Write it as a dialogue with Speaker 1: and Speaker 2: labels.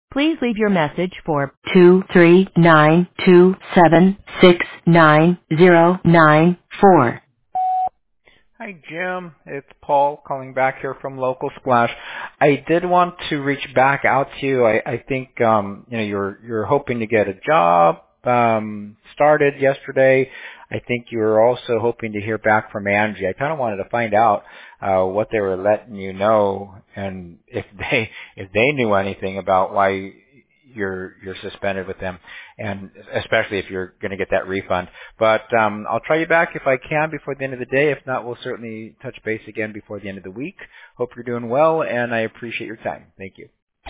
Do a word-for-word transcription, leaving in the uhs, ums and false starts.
Speaker 1: Please leave your message for two three nine two seven six nine zero nine four.
Speaker 2: Hi, Jim. It's Paul calling back here from Local Splash. I did want to reach back out to you. I, I think um, you know you're you're hoping to get a job um, started yesterday. I think you were also hoping to hear back from Angie. I kind of wanted to find out uh, what they were letting you know, and if they if they knew anything about why you're you're suspended with them, and especially if you're going to get that refund. But um, I'll try you back if I can before the end of the day. If not, we'll certainly touch base again before the end of the week. Hope you're doing well, and I appreciate your time. Thank you.